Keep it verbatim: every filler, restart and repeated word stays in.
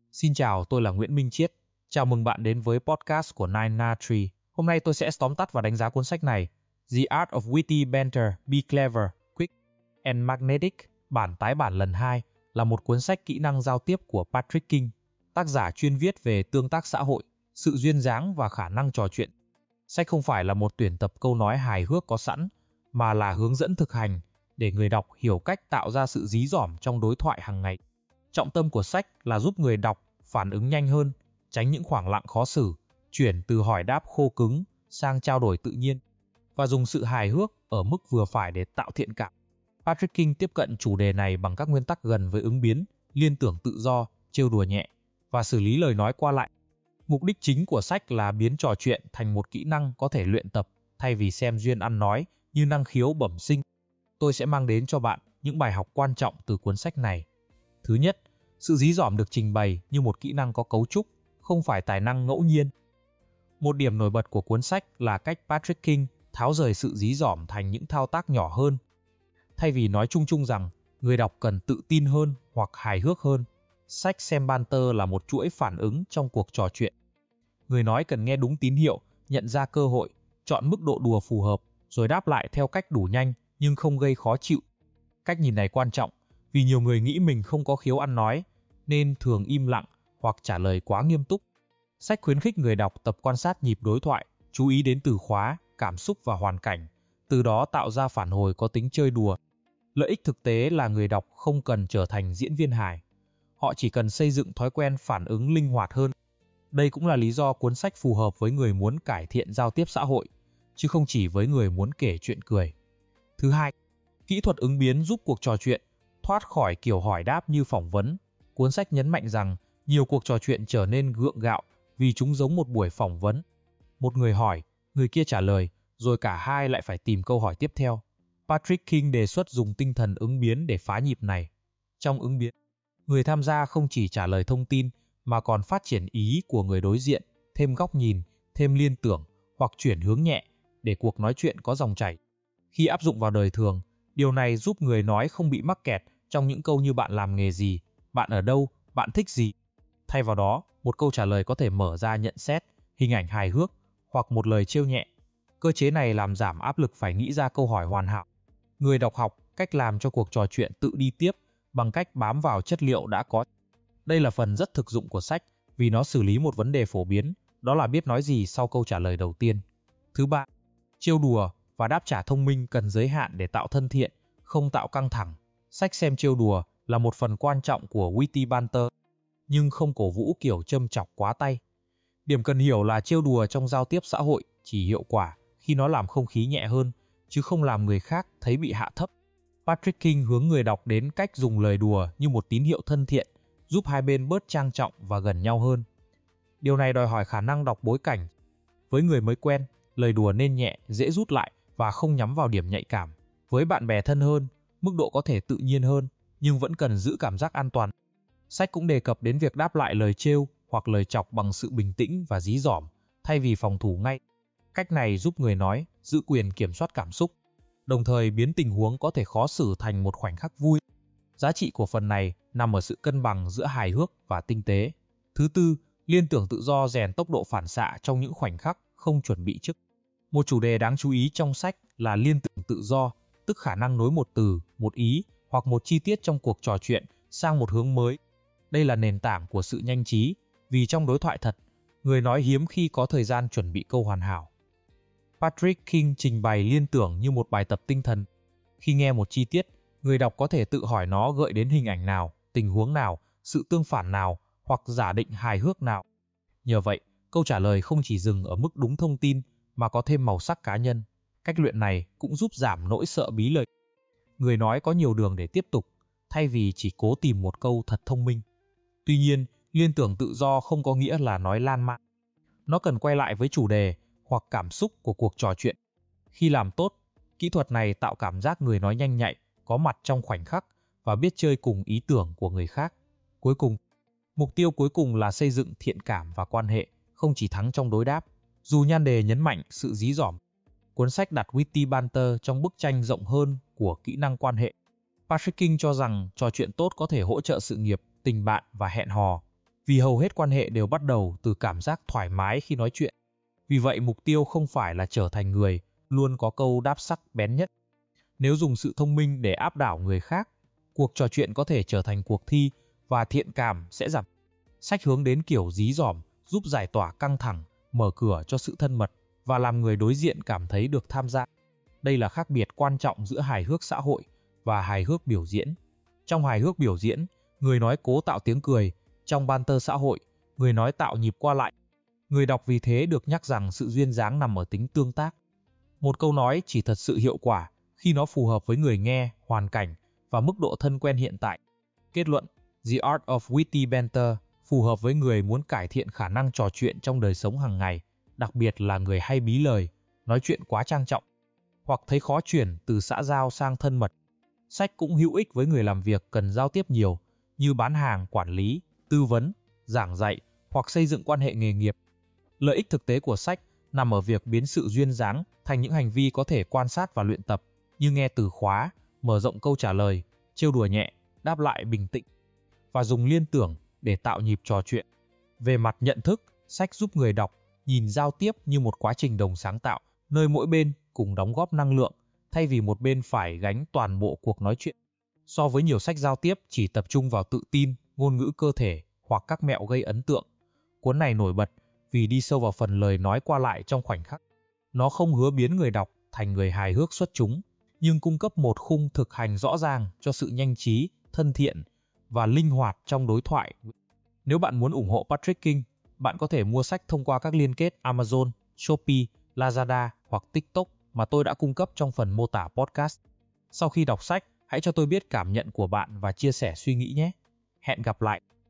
Xin chào, tôi là Nguyễn Minh Chiết. Chào mừng bạn đến với podcast của Nine Na Tree. Hôm nay tôi sẽ tóm tắt và đánh giá cuốn sách này, The Art of Witty Banter, Be Clever, Quick and Magnetic, bản tái bản lần hai, là một cuốn sách kỹ năng giao tiếp của Patrick King, tác giả chuyên viết về tương tác xã hội, sự duyên dáng và khả năng trò chuyện. Sách không phải là một tuyển tập câu nói hài hước có sẵn, mà là hướng dẫn thực hành để người đọc hiểu cách tạo ra sự dí dỏm trong đối thoại hàng ngày. Trọng tâm của sách là giúp người đọc phản ứng nhanh hơn, tránh những khoảng lặng khó xử, chuyển từ hỏi đáp khô cứng sang trao đổi tự nhiên, và dùng sự hài hước ở mức vừa phải để tạo thiện cảm. Patrick King tiếp cận chủ đề này bằng các nguyên tắc gần với ứng biến, liên tưởng tự do, trêu đùa nhẹ, và xử lý lời nói qua lại. Mục đích chính của sách là biến trò chuyện thành một kỹ năng có thể luyện tập, thay vì xem duyên ăn nói như năng khiếu bẩm sinh. Tôi sẽ mang đến cho bạn những bài học quan trọng từ cuốn sách này. Thứ nhất, sự dí dỏm được trình bày như một kỹ năng có cấu trúc, không phải tài năng ngẫu nhiên. Một điểm nổi bật của cuốn sách là cách Patrick King tháo rời sự dí dỏm thành những thao tác nhỏ hơn. Thay vì nói chung chung rằng người đọc cần tự tin hơn hoặc hài hước hơn, sách xem banter là một chuỗi phản ứng trong cuộc trò chuyện. Người nói cần nghe đúng tín hiệu, nhận ra cơ hội, chọn mức độ đùa phù hợp, rồi đáp lại theo cách đủ nhanh nhưng không gây khó chịu. Cách nhìn này quan trọng vì nhiều người nghĩ mình không có khiếu ăn nói, nên thường im lặng hoặc trả lời quá nghiêm túc. Sách khuyến khích người đọc tập quan sát nhịp đối thoại, chú ý đến từ khóa, cảm xúc và hoàn cảnh, từ đó tạo ra phản hồi có tính chơi đùa. Lợi ích thực tế là người đọc không cần trở thành diễn viên hài. Họ chỉ cần xây dựng thói quen phản ứng linh hoạt hơn. Đây cũng là lý do cuốn sách phù hợp với người muốn cải thiện giao tiếp xã hội, chứ không chỉ với người muốn kể chuyện cười. Thứ hai, kỹ thuật ứng biến giúp cuộc trò chuyện thoát khỏi kiểu hỏi đáp như phỏng vấn. Cuốn sách nhấn mạnh rằng nhiều cuộc trò chuyện trở nên gượng gạo vì chúng giống một buổi phỏng vấn. Một người hỏi, người kia trả lời, rồi cả hai lại phải tìm câu hỏi tiếp theo. Patrick King đề xuất dùng tinh thần ứng biến để phá nhịp này. Trong ứng biến, người tham gia không chỉ trả lời thông tin mà còn phát triển ý của người đối diện, thêm góc nhìn, thêm liên tưởng hoặc chuyển hướng nhẹ để cuộc nói chuyện có dòng chảy. Khi áp dụng vào đời thường, điều này giúp người nói không bị mắc kẹt trong những câu như bạn làm nghề gì, bạn ở đâu, bạn thích gì. Thay vào đó, một câu trả lời có thể mở ra nhận xét, hình ảnh hài hước hoặc một lời trêu nhẹ. Cơ chế này làm giảm áp lực phải nghĩ ra câu hỏi hoàn hảo. Người đọc học cách làm cho cuộc trò chuyện tự đi tiếp bằng cách bám vào chất liệu đã có. Đây là phần rất thực dụng của sách vì nó xử lý một vấn đề phổ biến, đó là biết nói gì sau câu trả lời đầu tiên. Thứ ba, trêu đùa và đáp trả thông minh cần giới hạn để tạo thân thiện, không tạo căng thẳng. Sách xem trêu đùa là một phần quan trọng của witty banter, nhưng không cổ vũ kiểu châm chọc quá tay. Điểm cần hiểu là trêu đùa trong giao tiếp xã hội chỉ hiệu quả khi nó làm không khí nhẹ hơn, chứ không làm người khác thấy bị hạ thấp. Patrick King hướng người đọc đến cách dùng lời đùa như một tín hiệu thân thiện, giúp hai bên bớt trang trọng và gần nhau hơn. Điều này đòi hỏi khả năng đọc bối cảnh. Với người mới quen, lời đùa nên nhẹ, dễ rút lại và không nhắm vào điểm nhạy cảm. Với bạn bè thân hơn, mức độ có thể tự nhiên hơn, nhưng vẫn cần giữ cảm giác an toàn. Sách cũng đề cập đến việc đáp lại lời trêu hoặc lời chọc bằng sự bình tĩnh và dí dỏm, thay vì phòng thủ ngay. Cách này giúp người nói giữ quyền kiểm soát cảm xúc, đồng thời biến tình huống có thể khó xử thành một khoảnh khắc vui. Giá trị của phần này nằm ở sự cân bằng giữa hài hước và tinh tế. Thứ tư, liên tưởng tự do rèn tốc độ phản xạ trong những khoảnh khắc không chuẩn bị trước. Một chủ đề đáng chú ý trong sách là liên tưởng tự do, tức khả năng nối một từ, một ý hoặc một chi tiết trong cuộc trò chuyện sang một hướng mới. Đây là nền tảng của sự nhanh trí, vì trong đối thoại thật, người nói hiếm khi có thời gian chuẩn bị câu hoàn hảo. Patrick King trình bày liên tưởng như một bài tập tinh thần. Khi nghe một chi tiết, người đọc có thể tự hỏi nó gợi đến hình ảnh nào, tình huống nào, sự tương phản nào hoặc giả định hài hước nào. Nhờ vậy, câu trả lời không chỉ dừng ở mức đúng thông tin mà có thêm màu sắc cá nhân. Cách luyện này cũng giúp giảm nỗi sợ bí lời. Người nói có nhiều đường để tiếp tục, thay vì chỉ cố tìm một câu thật thông minh. Tuy nhiên, liên tưởng tự do không có nghĩa là nói lan man. Nó cần quay lại với chủ đề hoặc cảm xúc của cuộc trò chuyện. Khi làm tốt, kỹ thuật này tạo cảm giác người nói nhanh nhạy, có mặt trong khoảnh khắc và biết chơi cùng ý tưởng của người khác. Cuối cùng, mục tiêu cuối cùng là xây dựng thiện cảm và quan hệ, không chỉ thắng trong đối đáp. Dù nhan đề nhấn mạnh sự dí dỏm, cuốn sách đặt witty banter trong bức tranh rộng hơn của kỹ năng quan hệ. Patrick King cho rằng trò chuyện tốt có thể hỗ trợ sự nghiệp, tình bạn và hẹn hò. vì hầu hết quan hệ đều bắt đầu từ cảm giác thoải mái khi nói chuyện. Vì vậy mục tiêu không phải là trở thành người luôn có câu đáp sắc bén nhất. Nếu dùng sự thông minh để áp đảo người khác, cuộc trò chuyện có thể trở thành cuộc thi và thiện cảm sẽ giảm. Sách hướng đến kiểu dí dỏm, giúp giải tỏa căng thẳng, mở cửa cho sự thân mật và làm người đối diện cảm thấy được tham gia. Đây là khác biệt quan trọng giữa hài hước xã hội và hài hước biểu diễn. Trong hài hước biểu diễn, người nói cố tạo tiếng cười, trong banter xã hội, người nói tạo nhịp qua lại. Người đọc vì thế được nhắc rằng sự duyên dáng nằm ở tính tương tác. Một câu nói chỉ thật sự hiệu quả khi nó phù hợp với người nghe, hoàn cảnh và mức độ thân quen hiện tại. Kết luận, The Art of Witty Banter phù hợp với người muốn cải thiện khả năng trò chuyện trong đời sống hàng ngày, đặc biệt là người hay bí lời, nói chuyện quá trang trọng, hoặc thấy khó chuyển từ xã giao sang thân mật. Sách cũng hữu ích với người làm việc cần giao tiếp nhiều, như bán hàng, quản lý, tư vấn, giảng dạy hoặc xây dựng quan hệ nghề nghiệp. Lợi ích thực tế của sách nằm ở việc biến sự duyên dáng thành những hành vi có thể quan sát và luyện tập, như nghe từ khóa, mở rộng câu trả lời, trêu đùa nhẹ, đáp lại bình tĩnh, và dùng liên tưởng để tạo nhịp trò chuyện. Về mặt nhận thức, sách giúp người đọc nhìn giao tiếp như một quá trình đồng sáng tạo, nơi mỗi bên cùng đóng góp năng lượng, thay vì một bên phải gánh toàn bộ cuộc nói chuyện. So với nhiều sách giao tiếp chỉ tập trung vào tự tin, ngôn ngữ cơ thể hoặc các mẹo gây ấn tượng, cuốn này nổi bật vì đi sâu vào phần lời nói qua lại trong khoảnh khắc. Nó không hứa biến người đọc thành người hài hước xuất chúng, nhưng cung cấp một khung thực hành rõ ràng cho sự nhanh trí, thân thiện và linh hoạt trong đối thoại. Nếu bạn muốn ủng hộ Patrick King, bạn có thể mua sách thông qua các liên kết Amazon, Shopee, Lazada hoặc TikTok mà tôi đã cung cấp trong phần mô tả podcast. Sau khi đọc sách, hãy cho tôi biết cảm nhận của bạn và chia sẻ suy nghĩ nhé. Hẹn gặp lại!